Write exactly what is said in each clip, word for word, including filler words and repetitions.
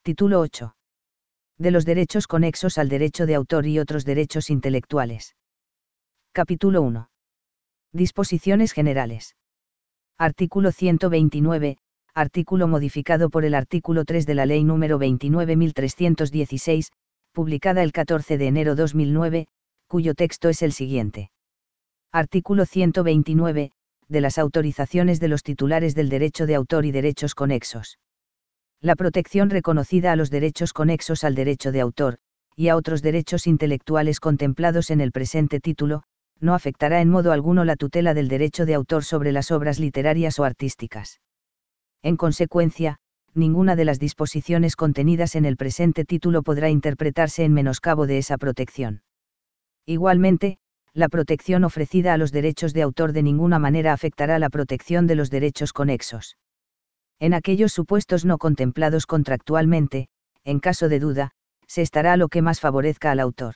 Título ocho. De los derechos conexos al derecho de autor y otros derechos intelectuales. Capítulo uno. Disposiciones generales. Artículo ciento veintinueve, artículo modificado por el artículo tres de la Ley número veintinueve mil trescientos dieciséis, publicada el catorce de enero de dos mil nueve, cuyo texto es el siguiente. Artículo ciento veintinueve, de las autorizaciones de los titulares del derecho de autor y derechos conexos. La protección reconocida a los derechos conexos al derecho de autor, y a otros derechos intelectuales contemplados en el presente título, no afectará en modo alguno la tutela del derecho de autor sobre las obras literarias o artísticas. En consecuencia, ninguna de las disposiciones contenidas en el presente título podrá interpretarse en menoscabo de esa protección. Igualmente, la protección ofrecida a los derechos de autor de ninguna manera afectará la protección de los derechos conexos. En aquellos supuestos no contemplados contractualmente, en caso de duda, se estará a lo que más favorezca al autor.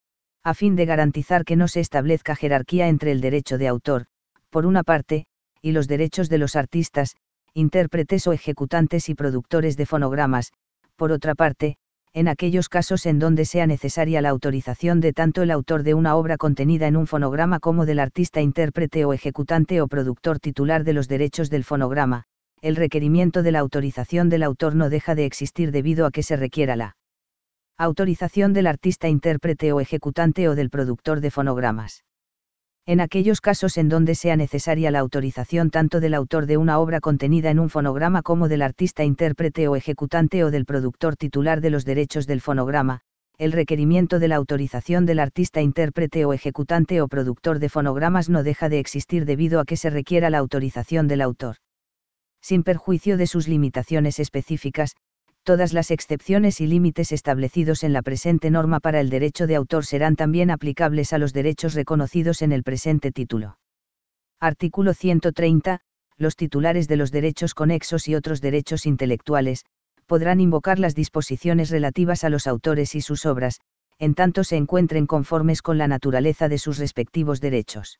A fin de garantizar que no se establezca jerarquía entre el derecho de autor, por una parte, y los derechos de los artistas, intérpretes o ejecutantes y productores de fonogramas, por otra parte, en aquellos casos en donde sea necesaria la autorización de tanto el autor de una obra contenida en un fonograma como del artista intérprete o ejecutante o productor titular de los derechos del fonograma, el requerimiento de la autorización del autor no deja de existir debido a que se requiera la autorización del artista intérprete o ejecutante o del productor de fonogramas. En aquellos casos en donde sea necesaria la autorización tanto del autor de una obra contenida en un fonograma como del artista intérprete o ejecutante o del productor titular de los derechos del fonograma, el requerimiento de la autorización del artista intérprete o ejecutante o productor de fonogramas no deja de existir debido a que se requiera la autorización del autor. Sin perjuicio de sus limitaciones específicas, todas las excepciones y límites establecidos en la presente norma para el derecho de autor serán también aplicables a los derechos reconocidos en el presente título. Artículo ciento treinta. Los titulares de los derechos conexos y otros derechos intelectuales, podrán invocar las disposiciones relativas a los autores y sus obras, en tanto se encuentren conformes con la naturaleza de sus respectivos derechos.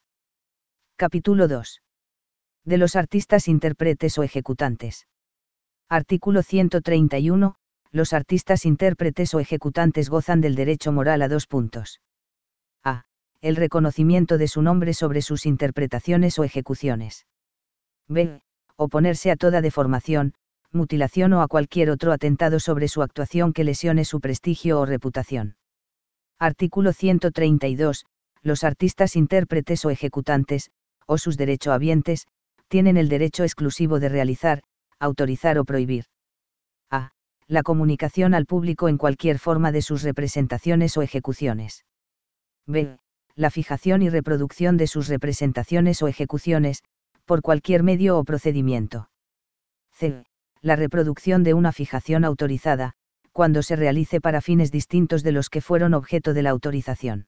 Capítulo dos. De los artistas intérpretes o ejecutantes. Artículo ciento treinta y uno. Los artistas intérpretes o ejecutantes gozan del derecho moral a dos puntos. A. El reconocimiento de su nombre sobre sus interpretaciones o ejecuciones. B. Oponerse a toda deformación, mutilación o a cualquier otro atentado sobre su actuación que lesione su prestigio o reputación. Artículo ciento treinta y dos. Los artistas intérpretes o ejecutantes, o sus derechohabientes, tienen el derecho exclusivo de realizar, autorizar o prohibir. A. La comunicación al público en cualquier forma de sus representaciones o ejecuciones. B. La fijación y reproducción de sus representaciones o ejecuciones, por cualquier medio o procedimiento. C. La reproducción de una fijación autorizada, cuando se realice para fines distintos de los que fueron objeto de la autorización.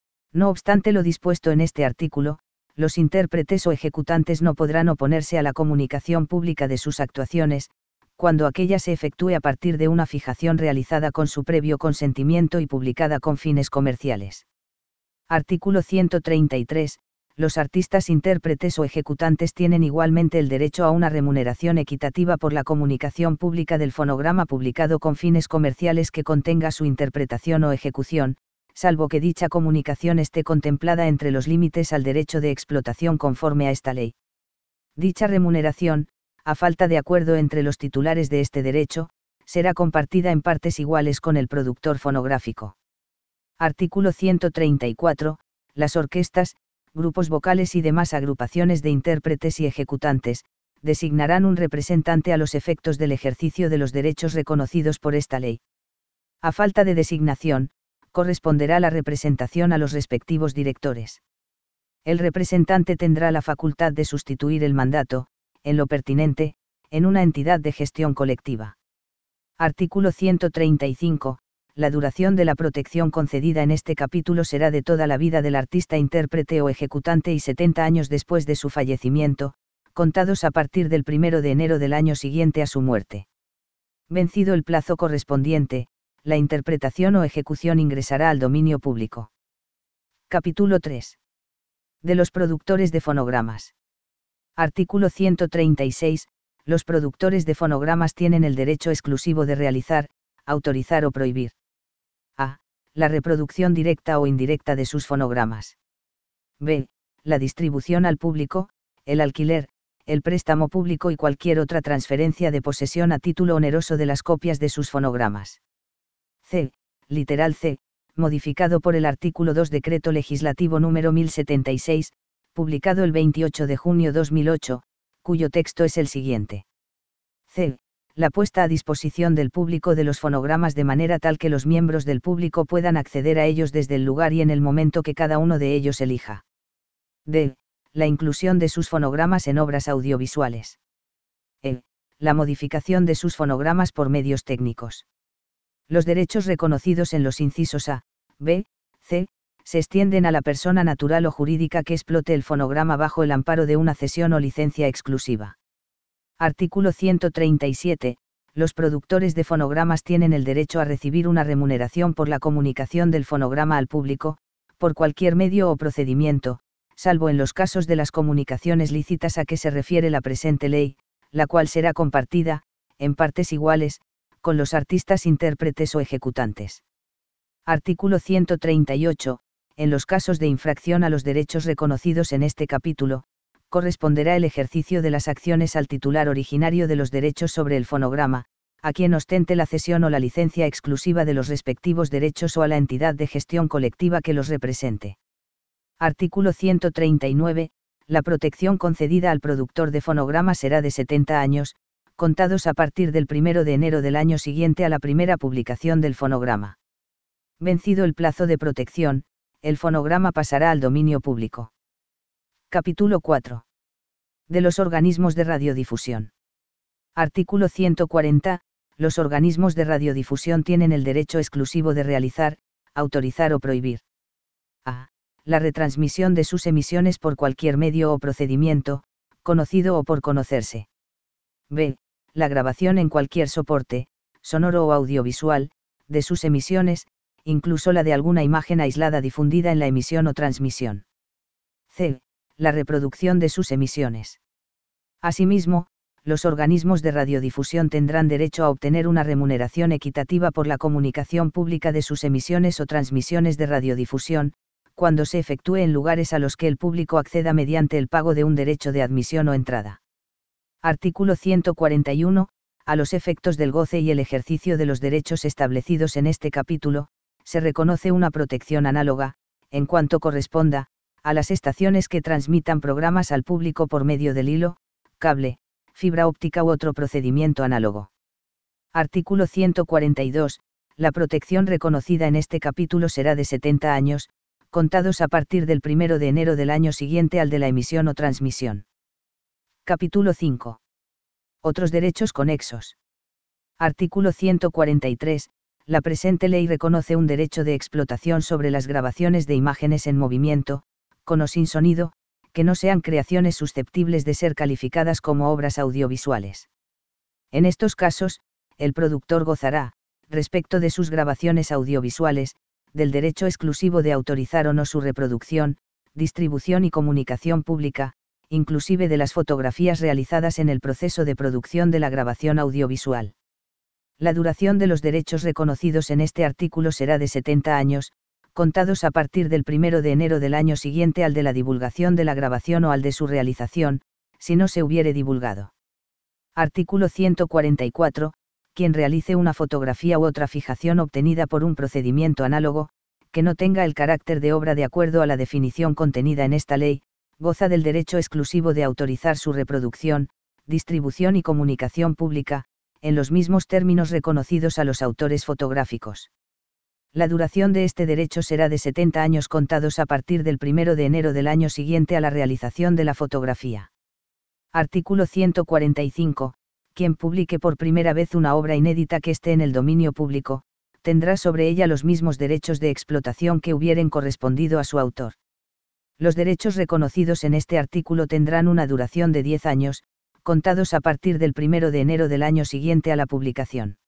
No obstante lo dispuesto en este artículo, los intérpretes o ejecutantes no podrán oponerse a la comunicación pública de sus actuaciones, cuando aquella se efectúe a partir de una fijación realizada con su previo consentimiento y publicada con fines comerciales. Artículo ciento treinta y tres. Los artistas intérpretes o ejecutantes tienen igualmente el derecho a una remuneración equitativa por la comunicación pública del fonograma publicado con fines comerciales que contenga su interpretación o ejecución, salvo que dicha comunicación esté contemplada entre los límites al derecho de explotación conforme a esta ley. Dicha remuneración, a falta de acuerdo entre los titulares de este derecho, será compartida en partes iguales con el productor fonográfico. Artículo ciento treinta y cuatro. Las orquestas, grupos vocales y demás agrupaciones de intérpretes y ejecutantes, designarán un representante a los efectos del ejercicio de los derechos reconocidos por esta ley. A falta de designación, corresponderá la representación a los respectivos directores. El representante tendrá la facultad de sustituir el mandato, en lo pertinente, en una entidad de gestión colectiva. Artículo ciento treinta y cinco. La duración de la protección concedida en este capítulo será de toda la vida del artista intérprete o ejecutante y setenta años después de su fallecimiento, contados a partir del primero de enero del año siguiente a su muerte. Vencido el plazo correspondiente, la interpretación o ejecución ingresará al dominio público. Capítulo tres. De los productores de fonogramas. Artículo ciento treinta y seis. Los productores de fonogramas tienen el derecho exclusivo de realizar, autorizar o prohibir. A. La reproducción directa o indirecta de sus fonogramas. B. La distribución al público, el alquiler, el préstamo público y cualquier otra transferencia de posesión a título oneroso de las copias de sus fonogramas. C. Literal C. Modificado por el artículo dos Decreto Legislativo número mil setenta y seis, publicado el veintiocho de junio de dos mil ocho, cuyo texto es el siguiente. C. La puesta a disposición del público de los fonogramas de manera tal que los miembros del público puedan acceder a ellos desde el lugar y en el momento que cada uno de ellos elija. D. La inclusión de sus fonogramas en obras audiovisuales. E. La modificación de sus fonogramas por medios técnicos. Los derechos reconocidos en los incisos A, B, C, se extienden a la persona natural o jurídica que explote el fonograma bajo el amparo de una cesión o licencia exclusiva. Artículo ciento treinta y siete. Los productores de fonogramas tienen el derecho a recibir una remuneración por la comunicación del fonograma al público, por cualquier medio o procedimiento, salvo en los casos de las comunicaciones lícitas a que se refiere la presente ley, la cual será compartida, en partes iguales, con los artistas intérpretes o ejecutantes. Artículo ciento treinta y ocho. En los casos de infracción a los derechos reconocidos en este capítulo, corresponderá el ejercicio de las acciones al titular originario de los derechos sobre el fonograma, a quien ostente la cesión o la licencia exclusiva de los respectivos derechos o a la entidad de gestión colectiva que los represente. Artículo ciento treinta y nueve. La protección concedida al productor de fonograma será de setenta años, contados a partir del primero de enero del año siguiente a la primera publicación del fonograma. Vencido el plazo de protección, el fonograma pasará al dominio público. Capítulo cuatro. De los organismos de radiodifusión. Artículo ciento cuarenta. Los organismos de radiodifusión tienen el derecho exclusivo de realizar, autorizar o prohibir. A. La retransmisión de sus emisiones por cualquier medio o procedimiento, conocido o por conocerse. B. La grabación en cualquier soporte, sonoro o audiovisual, de sus emisiones, incluso la de alguna imagen aislada difundida en la emisión o transmisión. C. La reproducción de sus emisiones. Asimismo, los organismos de radiodifusión tendrán derecho a obtener una remuneración equitativa por la comunicación pública de sus emisiones o transmisiones de radiodifusión, cuando se efectúe en lugares a los que el público acceda mediante el pago de un derecho de admisión o entrada. Artículo ciento cuarenta y uno. A los efectos del goce y el ejercicio de los derechos establecidos en este capítulo, se reconoce una protección análoga, en cuanto corresponda, a las estaciones que transmitan programas al público por medio del hilo, cable, fibra óptica u otro procedimiento análogo. Artículo ciento cuarenta y dos. La protección reconocida en este capítulo será de setenta años, contados a partir del primero de enero del año siguiente al de la emisión o transmisión. Capítulo cinco. Otros derechos conexos. Artículo ciento cuarenta y tres. La presente ley reconoce un derecho de explotación sobre las grabaciones de imágenes en movimiento, con o sin sonido, que no sean creaciones susceptibles de ser calificadas como obras audiovisuales. En estos casos, el productor gozará, respecto de sus grabaciones audiovisuales, del derecho exclusivo de autorizar o no su reproducción, distribución y comunicación pública, inclusive de las fotografías realizadas en el proceso de producción de la grabación audiovisual. La duración de los derechos reconocidos en este artículo será de setenta años, contados a partir del primero de enero del año siguiente al de la divulgación de la grabación o al de su realización, si no se hubiere divulgado. Artículo ciento cuarenta y cuatro. Quien realice una fotografía u otra fijación obtenida por un procedimiento análogo, que no tenga el carácter de obra de acuerdo a la definición contenida en esta ley, goza del derecho exclusivo de autorizar su reproducción, distribución y comunicación pública, en los mismos términos reconocidos a los autores fotográficos. La duración de este derecho será de setenta años contados a partir del primero de enero del año siguiente a la realización de la fotografía. Artículo ciento cuarenta y cinco. Quien publique por primera vez una obra inédita que esté en el dominio público, tendrá sobre ella los mismos derechos de explotación que hubieren correspondido a su autor. Los derechos reconocidos en este artículo tendrán una duración de diez años, contados a partir del primero de enero del año siguiente a la publicación.